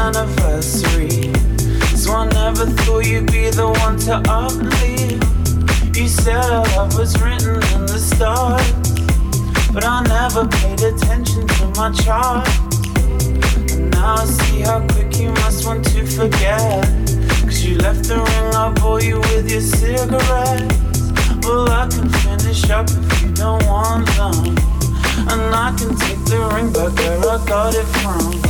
anniversary. So I never thought you'd be the one to uplift. You said our love was written in the stars, but I never paid attention to my chart. And now I see how quick you must want to forget. Cause you left the ring I bought you with your cigarettes. Well, I can finish up if you don't want them, and I can take the ring back where I got it from.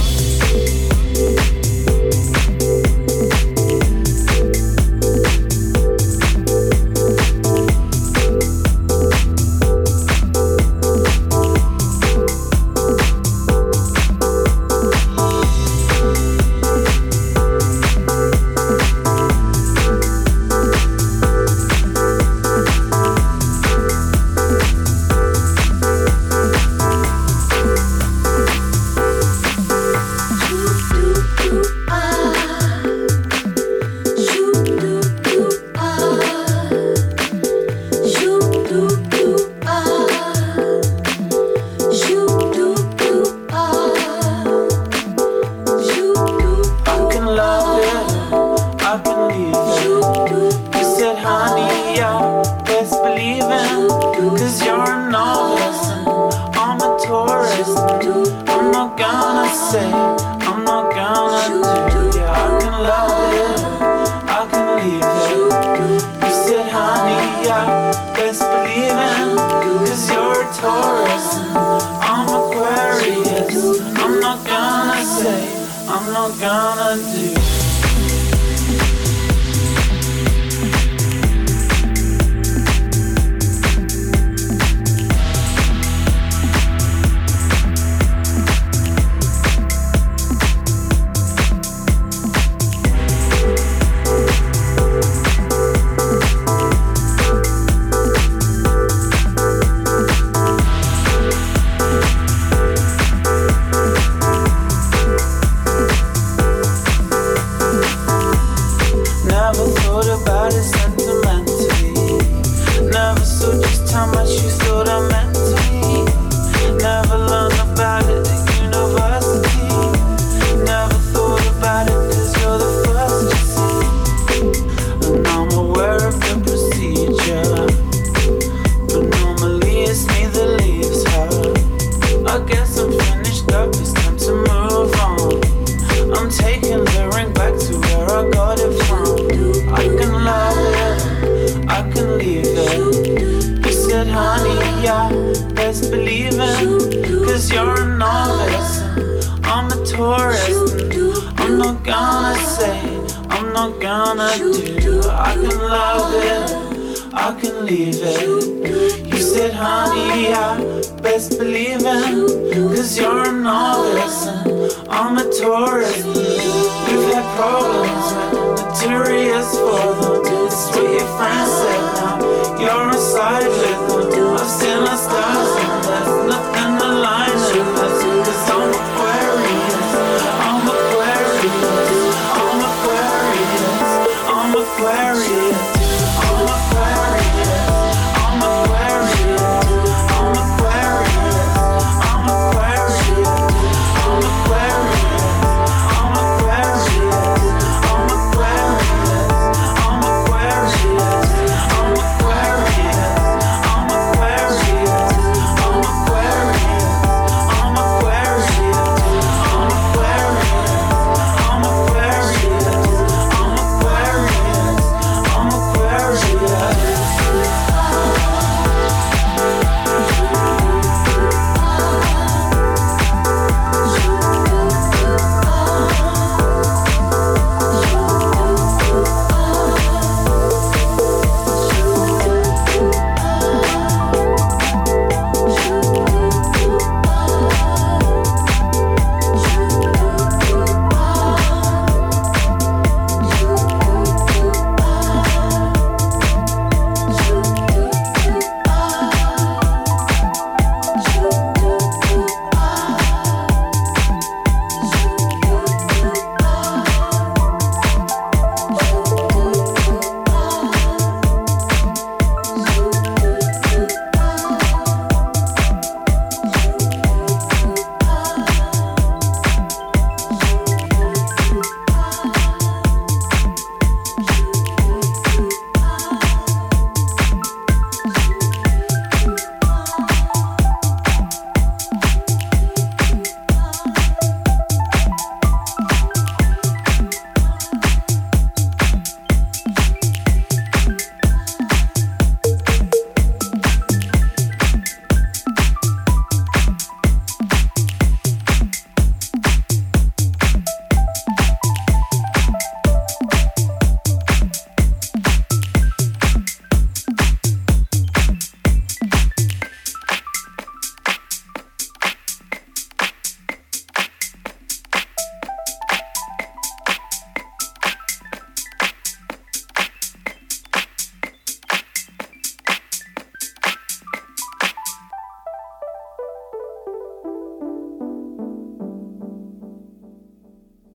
You're inside with them. I've seen the stars in the